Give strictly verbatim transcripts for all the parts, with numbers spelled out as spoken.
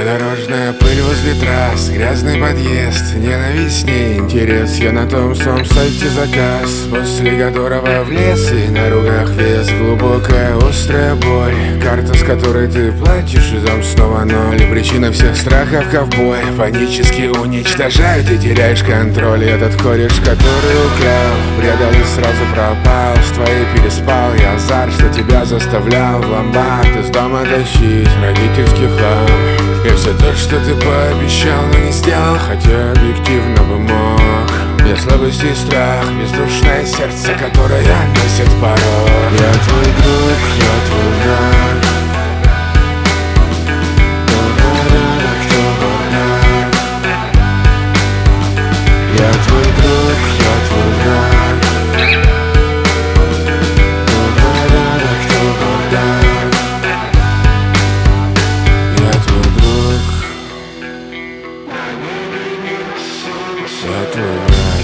Я дорожная пыль возле трасс, грязный подъезд, ненависть, не интерес. Я на том самом сайте заказ, после которого в лес и на руках вес. Глубокая острая боль, карта, с которой ты платишь, и дом снова ноль. И причина всех страхов ковбой, панически уничтожают и теряешь контроль. И этот кореш, который украл, предал и сразу пропал. С твоей переспал, я азарт, что тебя заставлял в ломбард из дома тащить родительский хлам. Я все то, что ты пообещал, но не сделал, хотя объективно бы мог. Я слабость и страх, бездушное сердце, которое носит порог. Я твой друг, я твой враг. Кто бардак? Я твой друг, я твой враг. Кто бардак? Я твой друг. Я твой враг.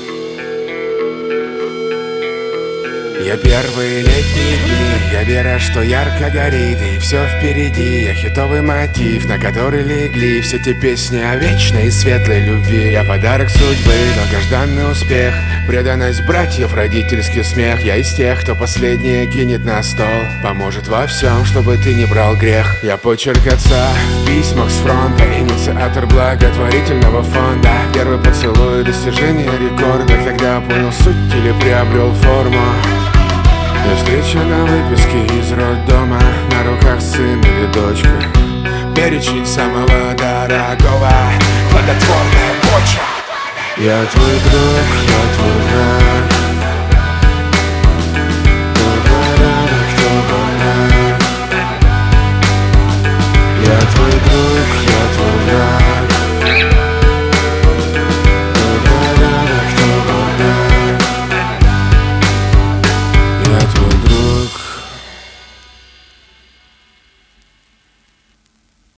Я первые летние дни, я вера, что ярко горит, и все впереди. Я хитовый мотив, на который легли все те песни о вечной и светлой любви. Я подарок судьбы, долгожданный успех, преданность братьев, родительский смех. Я из тех, кто последнее кинет на стол, поможет во всем, чтобы ты не брал грех. Я почерк отца в письмах с фронта, инициатор благотворительного фонда. Первый поцелуй, достижение рекорда, когда понял суть или приобрел форму. Я встреча на выписке из роддома, на руках сын или дочка. Перечень самого дорогого, плодотворная почва. Я твой друг, я твой